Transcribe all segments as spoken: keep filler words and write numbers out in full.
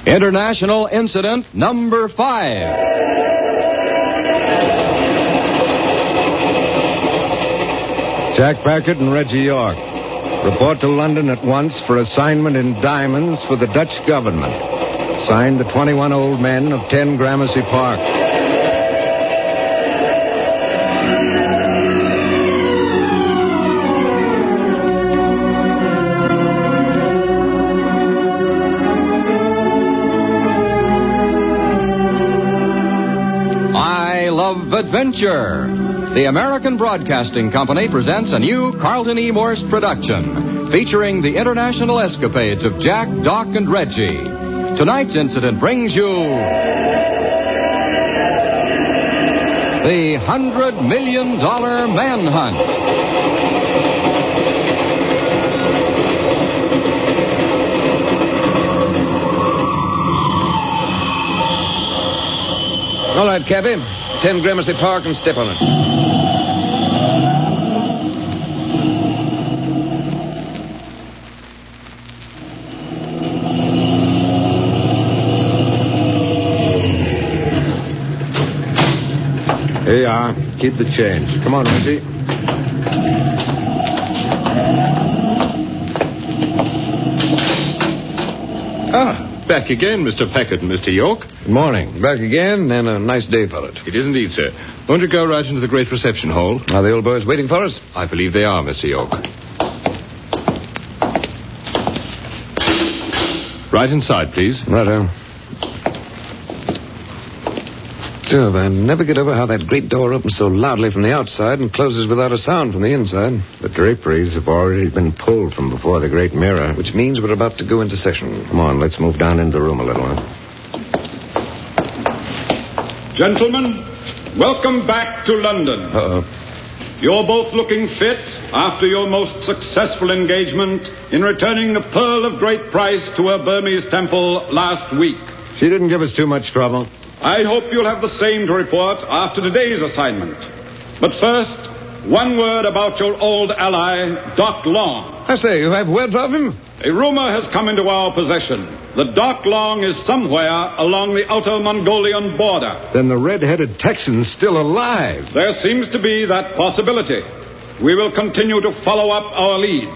International Incident Number Five. Jack Packard and Reggie York. Report to London at once for assignment in diamonds for the Dutch government. Signed, the twenty-one old men of ten Gramercy Park. I Love Adventure. The American Broadcasting Company presents a new Carlton E. Morse production featuring the international escapades of Jack, Doc, and Reggie. Tonight's incident brings you the Hundred Million Dollar Manhunt. All right, Cappy. ten Gramercy Park and step on it. Here you are. Keep the change. Come on, Reggie. Ah, back again, Mister Packard and Mister York. Good morning. Back again, and a nice day for it. It is indeed, sir. Won't you go right into the great reception hall? Are the old boys waiting for us? I believe they are, Mister York. Right inside, please. Righto. Jove, I never get over how that great door opens so loudly from the outside and closes without a sound from the inside. The draperies have already been pulled from before the great mirror. Which means we're about to go into session. Come on, let's move down into the room a little. Huh? Gentlemen, welcome back to London. Uh-oh. You're both looking fit after your most successful engagement in returning the pearl of great price to her Burmese temple last week. She didn't give us too much trouble. I hope you'll have the same to report after today's assignment. But first, one word about your old ally, Doc Long. I say, you have word of him? A rumor has come into our possession that Doc Long is somewhere along the outer Mongolian border. Then the red-headed Texan's still alive. There seems to be that possibility. We will continue to follow up our lead.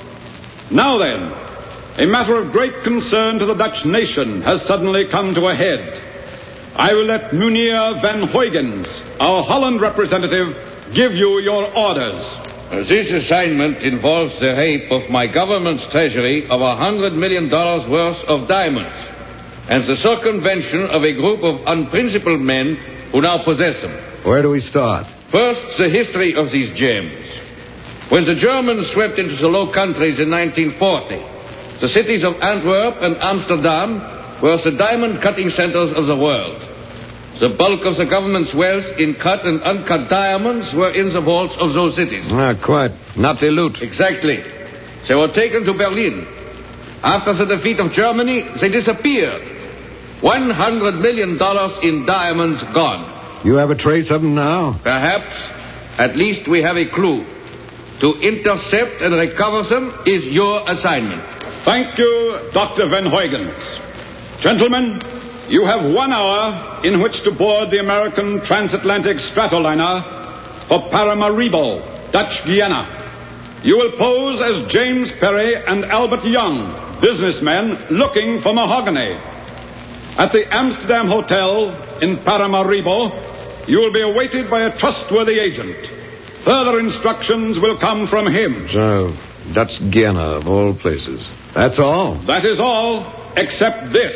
Now then, a matter of great concern to the Dutch nation has suddenly come to a head. I will let Meneer Van Huygens, our Holland representative, give you your orders. Uh, this assignment involves the rape of my government's treasury of a hundred million dollars worth of diamonds and the circumvention of a group of unprincipled men who now possess them. Where do we start? First, the history of these gems. When the Germans swept into the Low Countries in nineteen forty, the cities of Antwerp and Amsterdam were the diamond-cutting centers of the world. The bulk of the government's wealth in cut and uncut diamonds were in the vaults of those cities. Ah, quite. Nazi loot. Exactly. They were taken to Berlin. After the defeat of Germany, they disappeared. One hundred million dollars in diamonds gone. You have a trace of them now? Perhaps. At least we have a clue. To intercept and recover them is your assignment. Thank you, Doctor Van Huygens. Gentlemen, you have one hour in which to board the American transatlantic stratoliner for Paramaribo, Dutch Guiana. You will pose as James Perry and Albert Young, businessmen looking for mahogany. At the Amsterdam Hotel in Paramaribo, you will be awaited by a trustworthy agent. Further instructions will come from him. So, Dutch Guiana of all places. That's all? That is all, except this.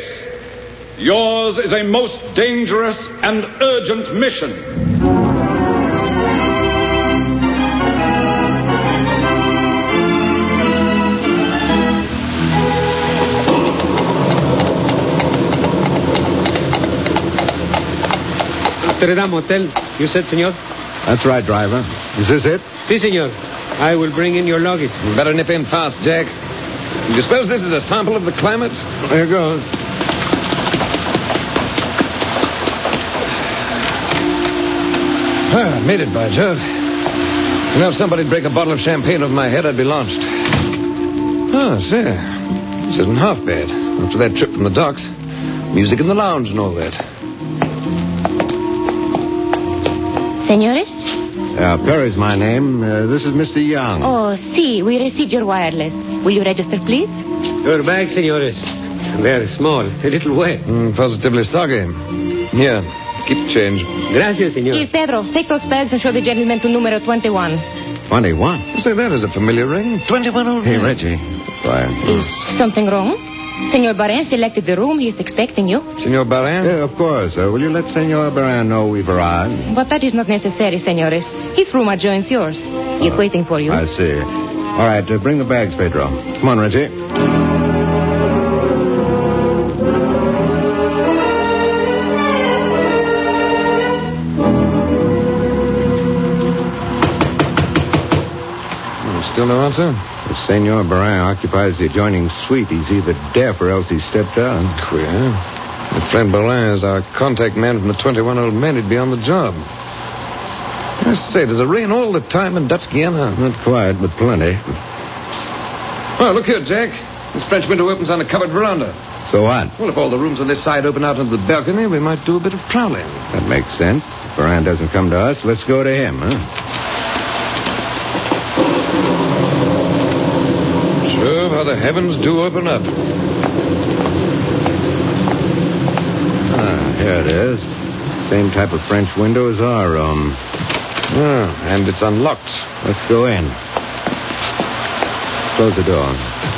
Yours is a most dangerous and urgent mission. Amsterdam Hotel, you said, senor? That's right, driver. Is this it? Si, senor. I will bring in your luggage. You better nip in fast, Jack. Do you suppose this is a sample of the climate? There goes. Ah, made it, by Jove. You know, if somebody'd break a bottle of champagne over my head, I'd be launched. Oh, say, this isn't half bad. After that trip from the docks, Music in the lounge and all that. Senores? Uh, Perry's my name. Uh, this is Mister Young. Oh, see, we received your wireless. Will you register, please? Your bag, senores. Very small, a little wet. Mm, positively soggy. Here, keep the change. Gracias, senor. Here, Pedro, take those bags and show the gentleman to numero twenty-one. twenty-one? Say, that is a familiar ring. twenty-one old Hey, man. Reggie. Quiet. Is something wrong? Senor Barin selected the room. He is expecting you. Senor Barin? Yeah, of course. Uh, will you let Senor Baran know we've arrived? But that is not necessary, senores. His room adjoins yours. He is waiting for you. I see. All right, uh, bring the bags, Pedro. Come on, Reggie. Still no answer? If Senor Baran occupies the adjoining suite, he's either deaf or else he's stepped out. Queer. If friend Barin is our contact man from the twenty-one old men, he'd be on the job. I say, does it rain all the time in Dutch Guiana? Not quite, but plenty. Oh, look here, Jack. This French window opens on a covered veranda. So what? Well, if all the rooms on this side open out into the balcony, we might do a bit of prowling. That makes sense. If Baran doesn't come to us, let's go to him, huh? Sure, how the heavens do open up. Ah, here it is. Same type of French window as our room. Oh, and it's unlocked. Let's go in. Close the door.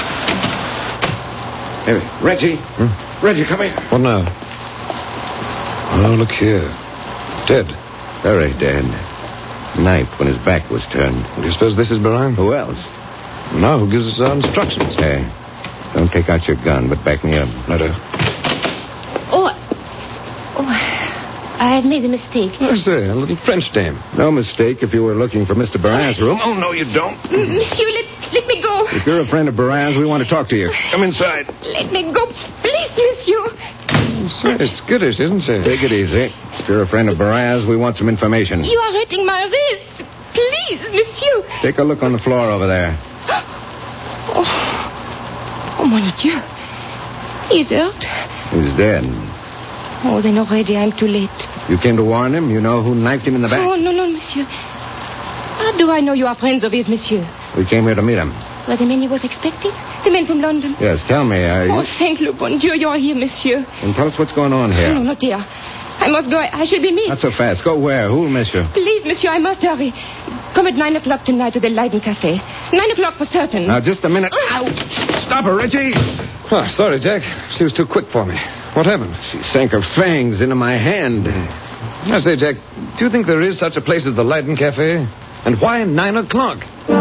Hey, Reggie. Hmm? Reggie, come here. What now? Oh, look here. Dead. Very dead. Knifed when his back was turned. Do you suppose this is Baran? Who else? Now, who gives us our instructions? Hey, don't take out your gun, but back me up. I do. Oh, oh, I have made a mistake. I say, a little French dame. No mistake if you were looking for Mister Baran's room. Oh, no, you don't. M- Monsieur, let, let me go. If you're a friend of Baran's, we want to talk to you. Come inside. Let me go, please, Monsieur. Say, it's skittish, isn't she? Take it easy. If you're a friend of Baran's, we want some information. You are hurting my wrist. Please, Monsieur. Take a look on the floor over there. Oh, oh mon Dieu. He's hurt. He's dead. Oh, then already I'm too late. You came to warn him? You know who knifed him in the back? Oh, no, no, Monsieur. How do I know you are friends of his, Monsieur? We came here to meet him. Were the men he was expecting? The men from London? Yes, tell me, are you... Oh, thank le bon Dieu, you are here, Monsieur. And tell us what's going on here. No, no, dear. I must go. I shall be missed. Not so fast. Go where? Who'll miss you? Please, Monsieur, I must hurry. Come at nine o'clock tonight to the Leiden Cafe. Nine o'clock for certain. Now, just a minute. Ow! Stop her, Reggie! Oh, sorry, Jack. She was too quick for me. What happened? She sank her fangs into my hand. I say, Jack, do you think there is such a place as the Leiden Cafe? And why nine o'clock?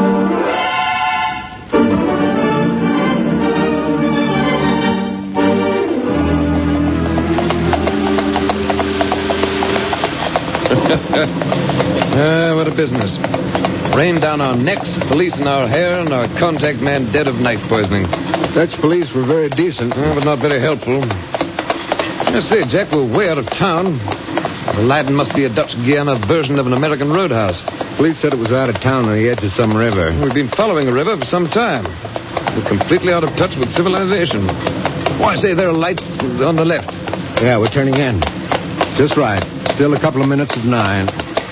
Ah, what a business. Rain down our necks, police in our hair, and our contact man dead of night poisoning. Dutch police were very decent. Oh, but not very helpful. I say, Jack, we're way out of town. The Leiden must be a Dutch Guiana version of an American roadhouse. Police said it was out of town on the edge of some river. We've been following a river for some time. We're completely out of touch with civilization. Why, say, there are lights on the left. Yeah, we're turning in. Just right. Still a couple of minutes of nine.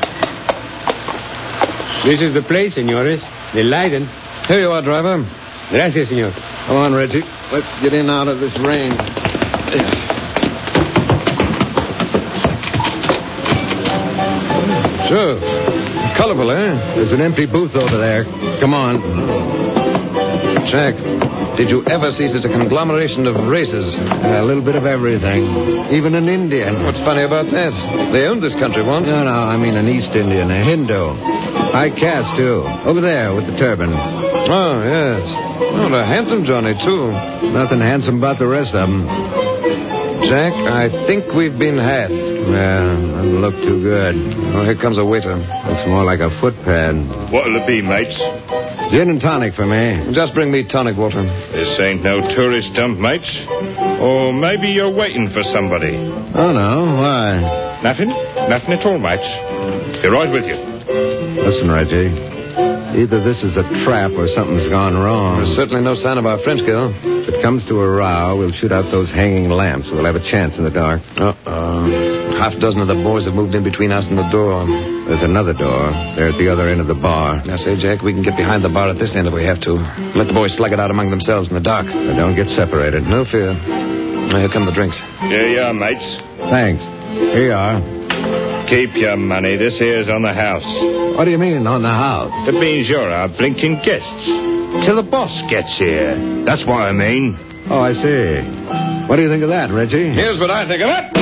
This is the place, senores. The Leiden. Here you are, driver. Gracias, senor. Come on, Reggie. Let's get in out of this rain. Sure. Colorful, eh? There's an empty booth over there. Come on. Jack, did you ever see such a conglomeration of races? A little bit of everything. Even an Indian. What's funny about that? They owned this country once. No, no, I mean an East Indian, a Hindu. High caste, too. Over there with the turban. Oh, yes. Oh, a handsome Johnny, too. Nothing handsome about the rest of them. Jack, I think we've been had. Yeah, doesn't look too good. Oh, here comes a waiter. Looks more like a footpad. What'll it be, mates? Gin and tonic for me. Just bring me tonic water. This ain't no tourist dump, mates. Or maybe you're waiting for somebody. Oh, no. Why? Nothing? Nothing at all, mates. Be right with you. Listen, Reggie. Either this is a trap or something's gone wrong. There's certainly no sign of our French girl. If it comes to a row, we'll shoot out those hanging lamps. We'll have a chance in the dark. Uh-oh. Half a dozen of the boys have moved in between us and the door. There's another door. They're at the other end of the bar. Now, say, Jack, we can get behind the bar at this end if we have to. Let the boys slug it out among themselves in the dark. Now, don't get separated. No fear. Now, here come the drinks. Here you are, mates. Thanks. Here you are. Keep your money. This here's on the house. What do you mean, on the house? It means you're our blinking guests. Till the boss gets here. That's what I mean. Oh, I see. What do you think of that, Reggie? Here's what I think of it.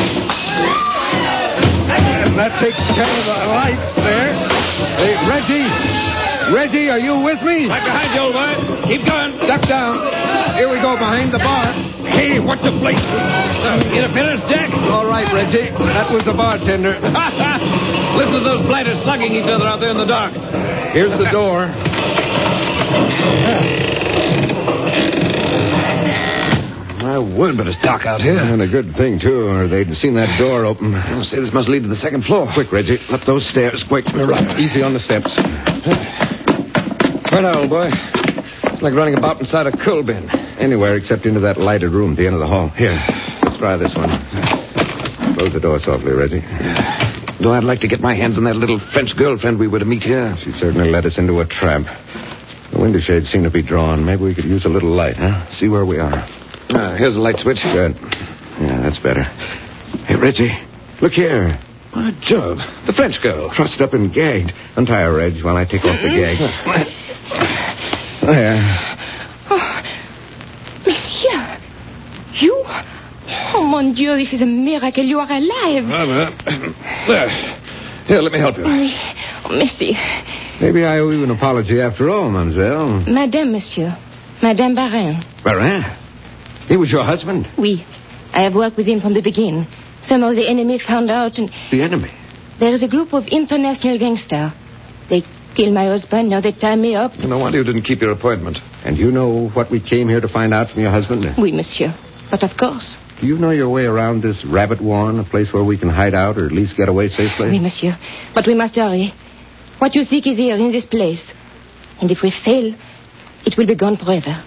And that takes care of the lights there. Hey, Reggie! Reggie, are you with me? Right behind you, old boy. Keep going. Duck down. Here we go, behind the bar. Hey, what the blazes? Uh, interference, Jack? All right, Reggie. That was the bartender. Listen to those blighters slugging each other out there in the dark. Here's the door. My word, but it's dark out here. And a good thing, too, or they'd seen that door open. I'll say this must lead to the second floor. Quick, Reggie. Up those stairs, quick. Right. Easy on the steps. Where now, old boy? It's like running about inside a coal bin. Anywhere except into that lighted room at the end of the hall. Here, let's try this one. Close the door softly, Reggie. Though I'd like to get my hands on that little French girlfriend we were to meet here. She certainly led us into a trap. The window shades seem to be drawn. Maybe we could use a little light, huh? See where we are. Ah, here's the light switch. Good. Yeah, that's better. Hey, Reggie, look here. By Jove, the French girl. Trussed up and gagged. Untie her, Reg, while I take off the gag. There. Oh, monsieur, you? Oh, mon Dieu, this is a miracle. You are alive. Uh, there. Here, let me help you. Oui. Oh, merci. Maybe I owe you an apology after all, mademoiselle. Madame, monsieur. Madame Barin. Barin? He was your husband? Oui. I have worked with him from the beginning. Some of the enemy found out and... The enemy? There is a group of international gangsters. They killed my husband. Now they tie me up. No wonder you didn't keep your appointment. And you know what we came here to find out from your husband? Oui, monsieur. But of course. Do you know your way around this rabbit warren, a place where we can hide out or at least get away safely? Oui, monsieur. But we must hurry. What you seek is here, in this place. And if we fail, it will be gone forever.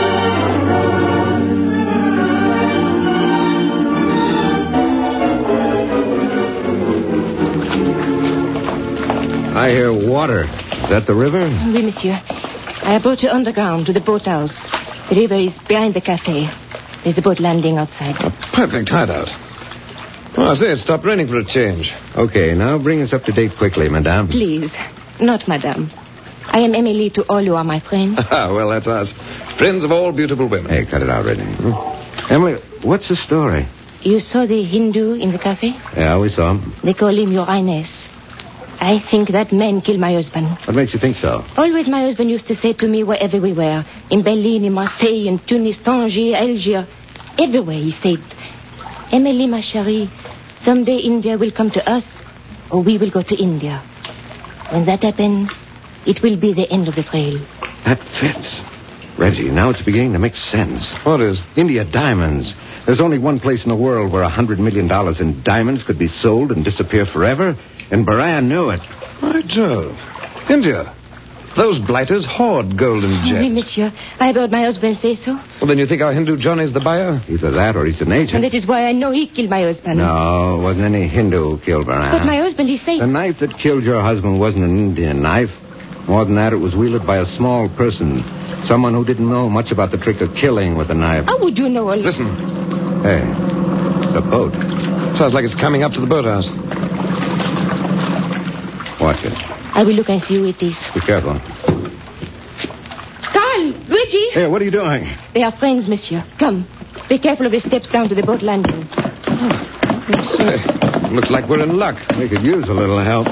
I hear water. Is that the river? Oui, monsieur. I have brought you underground to the boathouse. The river is behind the cafe. There's a boat landing outside. A perfect hideout. Oh, I say, it stopped raining for a change. Okay, now bring us up to date quickly, madame. Please. Not madame. I am Emily to all you are my friends. Ah, well, that's us. Friends of all beautiful women. Hey, cut it out, Reggie. Hmm? Emily, what's the story? You saw the Hindu in the cafe? Yeah, we saw him. They call him Your Highness. I think that man killed my husband. What makes you think so? Always my husband used to say to me wherever we were. In Berlin, in Marseille, in Tunis, Tangier, Algiers. Everywhere he said, Emily, ma chérie, someday India will come to us, or we will go to India. When that happens, it will be the end of the trail. That fits. Reggie, now it's beginning to make sense. What is? India diamonds. There's only one place in the world where a hundred million dollars in diamonds could be sold and disappear forever, and Baran knew it. By Jove. India. Those blighters hoard gold and gems. Oui, monsieur. I heard my husband say so. Well, then you think our Hindu John is the buyer? Either that or he's an agent. And that is why I know he killed my husband. No, it wasn't any Hindu who killed Baran. But my husband, he said... The knife that killed your husband wasn't an Indian knife. More than that, it was wielded by a small person. Someone who didn't know much about the trick of killing with a knife. How would you know all... Listen. Hey, it's a boat. Sounds like it's coming up to the boathouse. Watch it. I will look and see who it is. Be careful. Carl! Luigi! Hey, what are you doing? They are friends, monsieur. Come. Be careful of the steps down to the boat landing. Oh, Hey, looks like we're in luck. We could use a little help.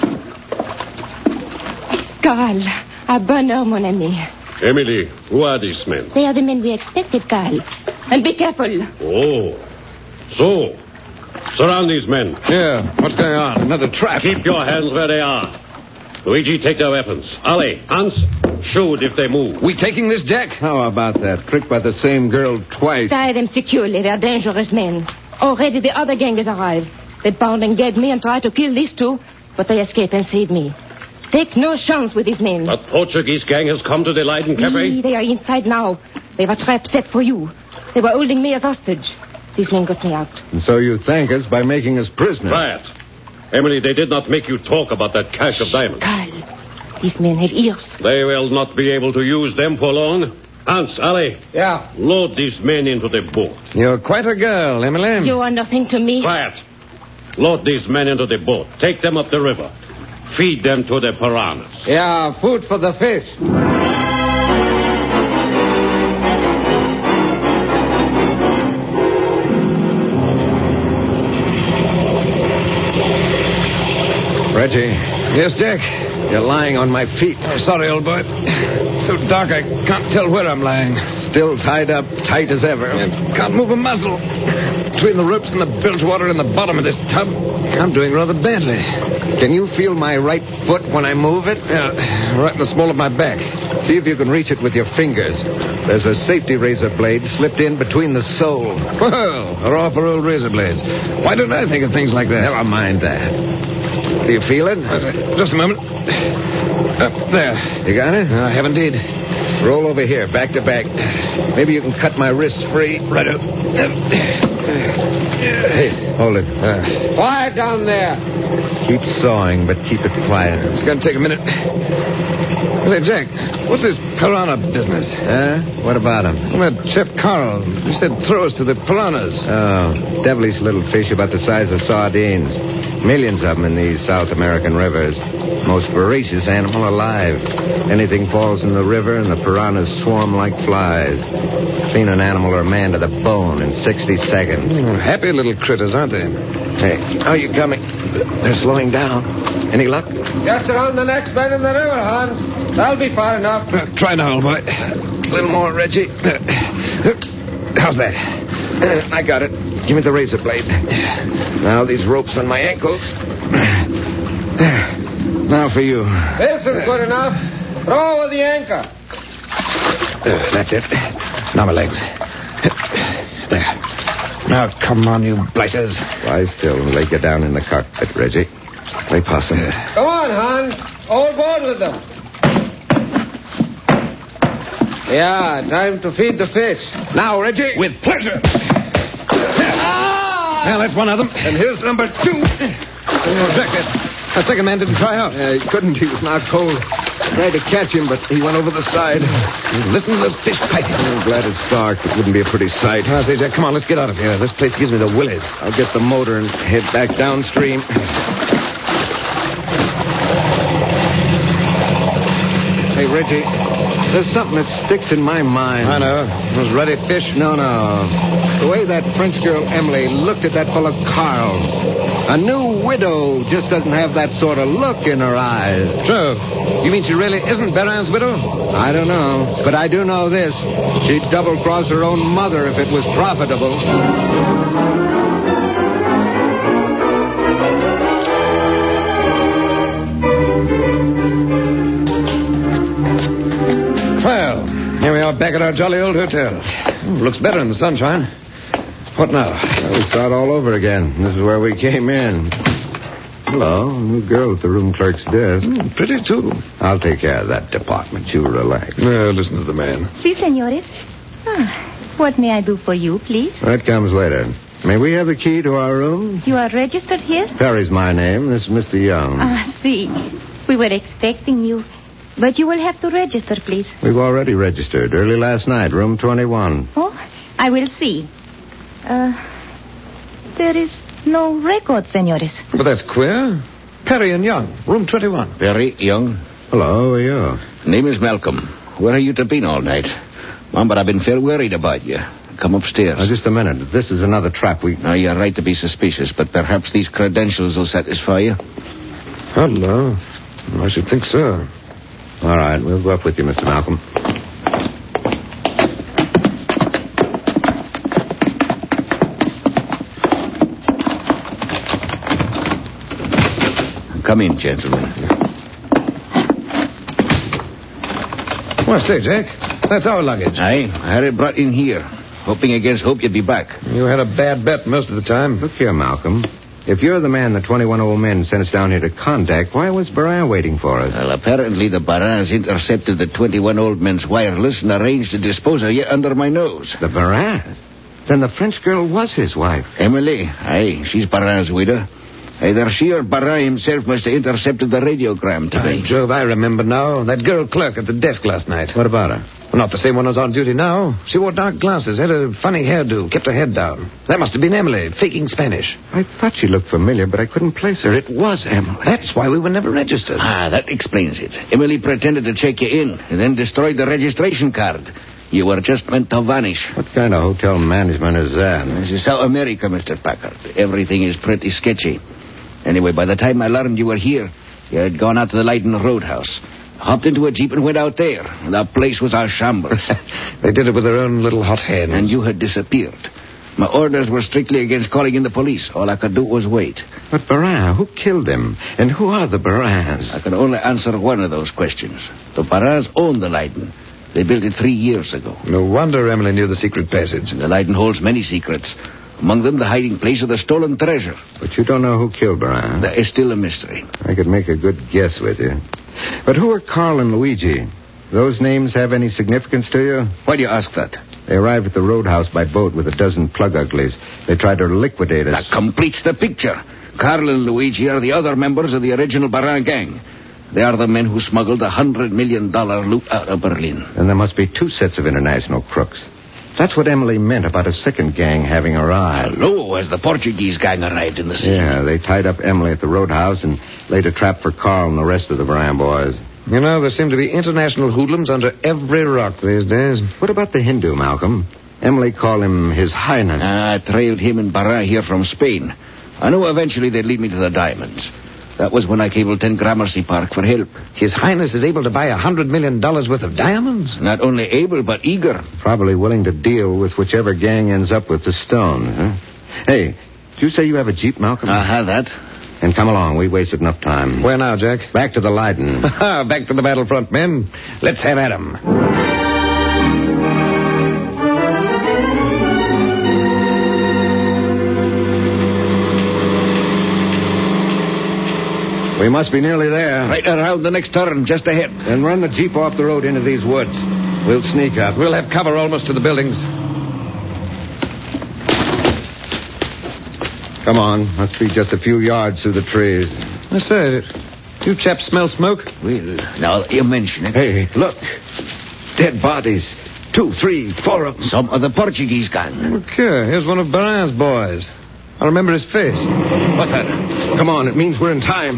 Carl, a bonheur, mon ami. Emily, who are these men? They are the men we expected, Carl. And be careful. Oh. So, surround these men. Yeah, what's going on? Another trap. Keep your hands where they are. Luigi, take their weapons. Ali, Hans, shoot if they move. We taking this, Jack? How about that? Tricked by the same girl twice. Tie them securely. They are dangerous men. Already the other gang has arrived. They bound and gagged me and tried to kill these two, but they escaped and saved me. Take no chance with these men. That Portuguese gang has come to the Leiden Cafe? Oui, they are inside now. They have a trap set for you. They were holding me as hostage. These men got me out. And so you thank us by making us prisoners. Quiet. Emily, they did not make you talk about that cache of diamonds. Carl, these men have ears. They will not be able to use them for long. Hans, Ali. Yeah. Load these men into the boat. You're quite a girl, Emily. You are nothing to me. Quiet. Load these men into the boat. Take them up the river. Feed them to the piranhas. Yeah, food for the fish. Reggie, Yes, Jack? you're lying on my feet. Oh, sorry, old boy. So dark I can't tell where I'm lying. Still tied up tight as ever. I can't move a muscle. Between the ropes and the bilge water in the bottom of this tub, I'm doing rather badly. Can you feel my right foot when I move it? Yeah, right in the small of my back. See if you can reach it with your fingers. There's a safety razor blade slipped in between the sole. Well, they're all for old razor blades. Why don't I think of things like that? Never mind that. Do you feel it? Uh, just a moment. Uh, there. You got it? I have indeed. Roll over here, back to back. Maybe you can cut my wrists free. Right up. Hey, hold it. Uh, Quiet down there. Keep sawing, but keep it quiet. it's going to take a minute. Say, Jack, what's this piranha business? Huh? What about him? Well, that chef Carl, you said throw us to the piranhas. Oh, devilish little fish about the size of sardines. Millions of them in these South American rivers. Most voracious animal alive. Anything falls in the river and the piranhas swarm like flies. Clean an animal or a man to the bone in sixty seconds. Mm, happy little critters, aren't they? Hey, how are you coming? They're slowing down. Any luck? Just around the next bend in the river, Hans. That'll be far enough. Uh, try now, old boy. A little more, Reggie. Uh, how's that? Uh, I got it. Give me the razor blade. Now these ropes on my ankles. Now for you. This is good enough. Throw over the anchor. Uh, that's it. Now my legs. There. Now come on, you blighters. Lie still and lay you down in the cockpit, Reggie. Play possum. Come on, Hans. All board with them. Yeah, time to feed the fish. Now, Reggie. With pleasure. Ah! Well, that's one of them. And here's number two. Oh, Jack, that, that second man didn't try out. Uh, he couldn't. He was knocked cold. Tried to catch him, but he went over the side. Listen to those fish fighting. I'm glad it's dark. It wouldn't be a pretty sight. I say, Jack, come on, let's get out of here. This place gives me the willies. I'll get the motor and head back downstream. Hey, Reggie, there's something that sticks in my mind. I know. Those ruddy fish. No, no. The way that French girl Emily looked at that fellow Carl. A new widow just doesn't have that sort of look in her eyes. So, you mean she really isn't Baron's widow? I don't know, but I do know this. She'd double-cross her own mother if it was profitable. Well, here we are back at our jolly old hotel. Ooh, looks better in the sunshine. What now? Well, we start all over again. This is where we came in. Hello, new girl at the room clerk's desk. Mm, pretty, too. I'll take care of that department. You relax. No, listen to the man. Si, senores. Ah, what may I do for you, please? That comes later. May we have the key to our room? You are registered here? Perry's my name. This is Mister Young. Ah, si. We were expecting you. But you will have to register, please. We've already registered. Early last night, room twenty-one. Oh, I will see. Uh, there is no record, senores. But that's queer. Perry and Young, room twenty-one. Perry, Young. Hello, how are you? Name is Malcolm. Where are you to been all night? Mom, but I've been fair worried about you. Come upstairs. Oh, just a minute. This is another trap. We... Now, you're right to be suspicious, but perhaps these credentials will satisfy you. Hello. I should think so. All right, we'll go up with you, Mister Malcolm. Come in, gentlemen. Well, say, Jack, that's our luggage. Aye, I had it brought in here, hoping against hope you'd be back. You had a bad bet most of the time. Look here, Malcolm. If you're the man the twenty-one old men sent us down here to contact, why was Barin waiting for us? Well, apparently the Barins intercepted the twenty-one old men's wireless and arranged to dispose of you under my nose. The Barins? Then the French girl was his wife. Emily? Aye, she's Barin's widow. Either she or Barin himself must have intercepted the radiogram today. By Jove, I remember now. That girl clerk at the desk last night. What about her? Well, not the same one as on duty now. She wore dark glasses, had a funny hairdo, kept her head down. That must have been Emily, faking Spanish. I thought she looked familiar, but I couldn't place her. It was Emily. That's why we were never registered. Ah, that explains it. Emily pretended to check you in and then destroyed the registration card. You were just meant to vanish. What kind of hotel management is that? This is South America, Mister Packard. Everything is pretty sketchy. Anyway, by the time I learned you were here, you had gone out to the Leiden Roadhouse, hopped into a jeep and went out there. The place was a shambles. They did it with their own little hot hands. And you had disappeared. My orders were strictly against calling in the police. All I could do was wait. But Barin, who killed him? And who are the Barins? I can only answer one of those questions. The Barins own the Leiden. They built it three years ago. No wonder Emily knew the secret passage. The Leiden holds many secrets. Among them, the hiding place of the stolen treasure. But you don't know who killed Barin. That is still a mystery. I could make a good guess with you. But who are Carl and Luigi? Those names have any significance to you? Why do you ask that? They arrived at the roadhouse by boat with a dozen plug uglies. They tried to liquidate us. That completes the picture. Carl and Luigi are the other members of the original Barin gang. They are the men who smuggled a hundred million dollar loot out of Berlin. And there must be two sets of international crooks. That's what Emily meant about a second gang having arrived. Hello, as the Portuguese gang arrived in the city. Yeah, they tied up Emily at the roadhouse and laid a trap for Carl and the rest of the Barin boys. You know, there seem to be international hoodlums under every rock these days. What about the Hindu, Malcolm? Emily called him His Highness. I trailed him and Barin here from Spain. I knew eventually they'd lead me to the diamonds. That was when I cabled ten Gramercy Park for help. His Highness is able to buy a hundred million dollars worth of diamonds? Not only able, but eager. Probably willing to deal with whichever gang ends up with the stone, huh? Hey, did you say you have a Jeep, Malcolm? I have that. And come along. We wasted enough time. Where now, Jack? Back to the Leiden. Back to the battlefront, men. Let's have at 'em. We must be nearly there. Right around the next turn, just ahead. Then run the Jeep off the road into these woods. We'll sneak up. We'll have cover almost to the buildings. Come on. Must be just a few yards through the trees. I say, you chaps smell smoke? Well, now you mention it. Hey, look. Dead bodies. Two, three, four of them. Some of the Portuguese gang. Okay, here's one of Barin's boys. I remember his face. What's that? Come on, it means we're in time.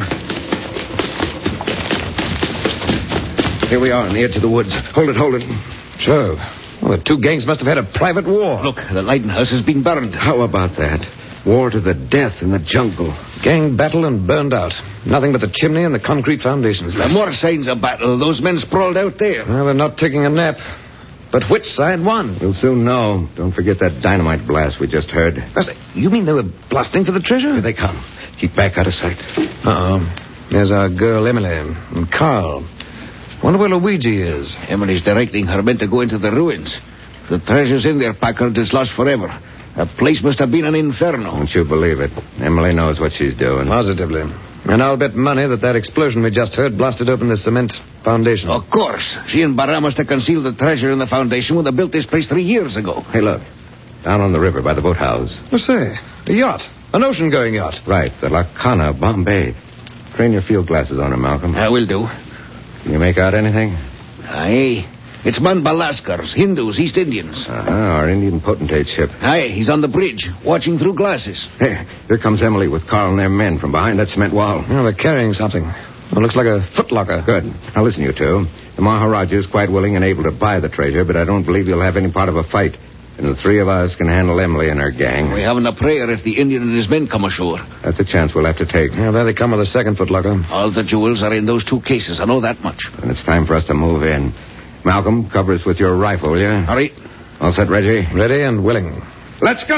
Here we are on the edge of the woods. Hold it, hold it. Sure. Well, the two gangs must have had a private war. Look, the Leiden house has been burned. How about that? War to the death in the jungle. Gang battle and burned out. Nothing but the chimney and the concrete foundations left. More signs of battle. Those men sprawled out there. Well, they're not taking a nap. But which side won? We'll soon know. Don't forget that dynamite blast we just heard. You mean they were blasting for the treasure? Here they come. Keep back out of sight. Uh-oh. There's our girl, Emily, and Carl. Wonder where Luigi is. Emily's directing her men to go into the ruins. If the treasure's in there, Packard, is lost forever. The place must have been an inferno. Don't you believe it? Emily knows what she's doing. Positively. And I'll bet money that that explosion we just heard blasted open the cement foundation. Of course. She and Barin must have concealed the treasure in the foundation when they built this place three years ago. Hey, look. Down on the river by the boathouse. Let's say, a yacht. An ocean-going yacht. Right, the Lacana of Bombay. Train your field glasses on her, Malcolm. I will do. Can you make out anything? Aye. It's Manbalaskars, Hindus, East Indians. Uh-huh, our Indian potentate ship. Aye, he's on the bridge, watching through glasses. Hey, here comes Emily with Carl and their men from behind that cement wall. Oh, they're carrying something. It looks like a footlocker. Good. Now listen, you two. The Maharaja is quite willing and able to buy the treasure, but I don't believe he'll have any part of a fight. And the three of us can handle Emily and her gang. We haven't a prayer if the Indian and his men come ashore. That's a chance we'll have to take. Yeah, there they come with the second footlocker. All the jewels are in those two cases. I know that much. And it's time for us to move in. Malcolm, cover us with your rifle, will you? Hurry. All set, Reggie? Ready and willing. Let's go!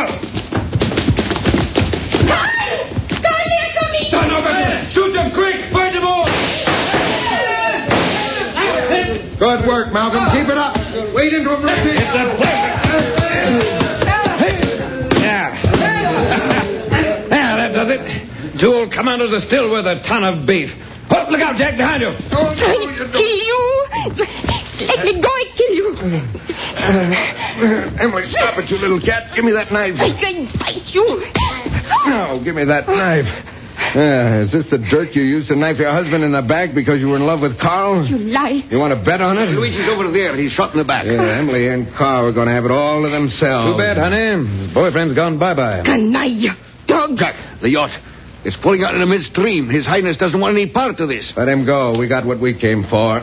Turn over! Shoot them quick! Fight them all! Good work, Malcolm. Keep it up. Wade into him, Reggie. It's a pleasure. Yeah. Yeah, that does it. Two old commanders are still worth a ton of beef. Oh, look out, Jack, behind you. Oh, no, you don't. Kill you! Let me go, I kill you! Uh, Emily, stop it, you little cat. Give me that knife. I can bite you! No, give me that knife. Uh, is this the dirt you used to knife your husband in the back because you were in love with Carl? You lie. You want to bet on it? Luigi's over there. He's shot in the back. Yeah, Emily and Carl are going to have it all to themselves. Too bad, honey. His boyfriend's gone bye-bye. Canalla! Dog! Jack, the yacht. It's pulling out in the midstream. His Highness doesn't want any part of this. Let him go. We got what we came for.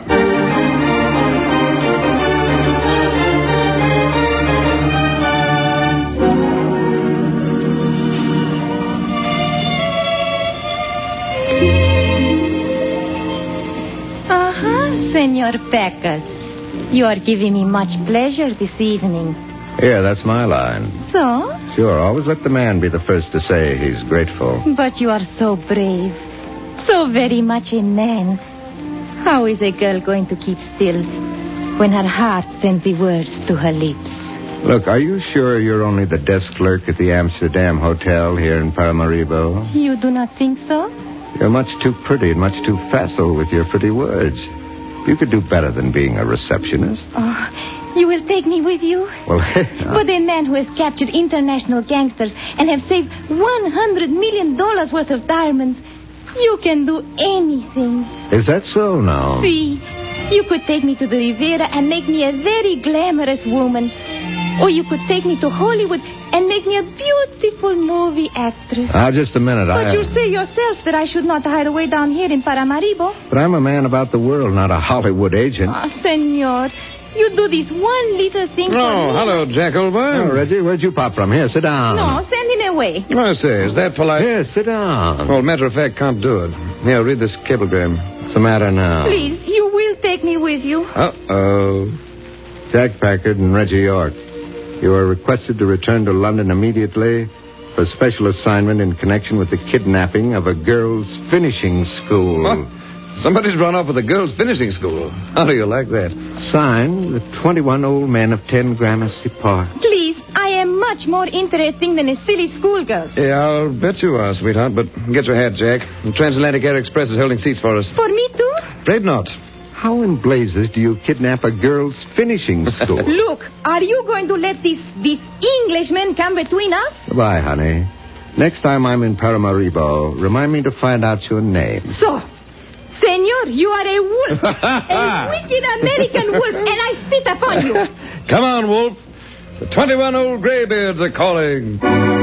Uh-huh, Senor Packard. You are giving me much pleasure this evening. Here, that's my line. So? Sure, always let the man be the first to say he's grateful. But you are so brave. So very much a man. How is a girl going to keep still when her heart sends the words to her lips? Look, are you sure you're only the desk clerk at the Amsterdam Hotel here in Paramaribo? You do not think so? You're much too pretty and much too facile with your pretty words. You could do better than being a receptionist. Oh, you will take me with you? Well, But a man who has captured international gangsters and have saved one hundred million dollars worth of diamonds, you can do anything. Is that so now? See, you could take me to the Riviera and make me a very glamorous woman. Or you could take me to Hollywood and make me a beautiful movie actress. Ah, just a minute. But I... you say yourself that I should not hide away down here in Paramaribo. But I'm a man about the world, not a Hollywood agent. Ah, senor, you do this one little thing for Oh, me. hello, Jack, old boy. Oh, Reggie, where'd you pop from? Here, sit down. No, send him away. I say, is that polite? Here, sit down. Well, matter of fact, can't do it. Here, read this cablegram. What's the matter now? Please, you will take me with you. Uh-oh. Jack Packard and Reggie York. You are requested to return to London immediately for special assignment in connection with the kidnapping of a girls' finishing school. What? Somebody's run off with a girls' finishing school. How do you like that? Signed, the twenty-one old men of ten Gramercy Park. Please, I am much more interesting than a silly schoolgirl. Yeah, I'll bet you are, sweetheart, but get your hat, Jack. The Transatlantic Air Express is holding seats for us. For me, too? Afraid not. How in blazes do you kidnap a girls' finishing school? Look, are you going to let this, this Englishman come between us? Goodbye, honey. Next time I'm in Paramaribo, remind me to find out your name. So, senor, you are a wolf. A wicked American wolf, and I spit upon you. Come on, Wolf. The twenty-one old graybeards are calling.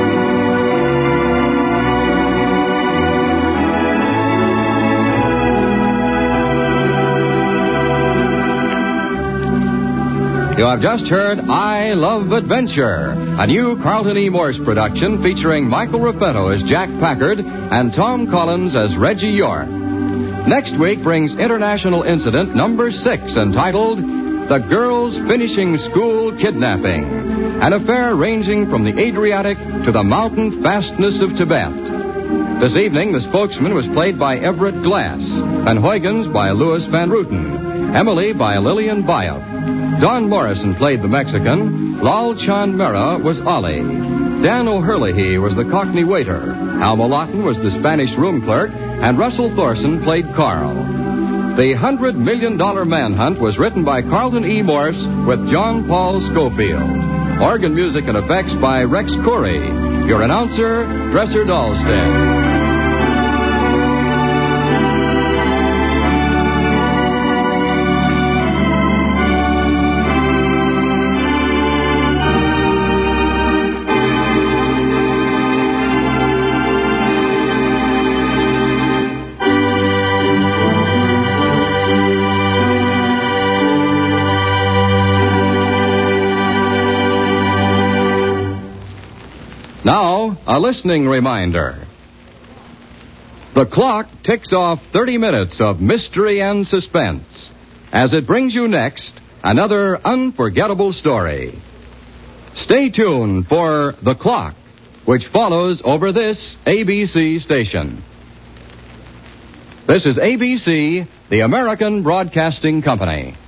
You have just heard I Love Adventure, a new Carlton E. Morse production featuring Michael Raffetto as Jack Packard and Tom Collins as Reggie York. Next week brings International Incident number six, entitled The Girls' Finishing School Kidnapping, an affair ranging from the Adriatic to the mountain fastness of Tibet. This evening, the spokesman was played by Everett Glass, Van Huygens by Louis Van Ruten, Emily by Lillian Bayef. Don Morrison played the Mexican. Lal Chan Mera was Ali. Dan O'Herlihy was the Cockney waiter. Alma Lawton was the Spanish room clerk. And Russell Thorson played Carl. The Hundred Million Dollar Manhunt was written by Carlton E. Morse with John Paul Schofield. Organ music and effects by Rex Corey. Your announcer, Dresser Dahlstedt. Now, a listening reminder. The clock ticks off thirty minutes of mystery and suspense as it brings you next another unforgettable story. Stay tuned for The Clock, which follows over this A B C station. This is A B C, the American Broadcasting Company.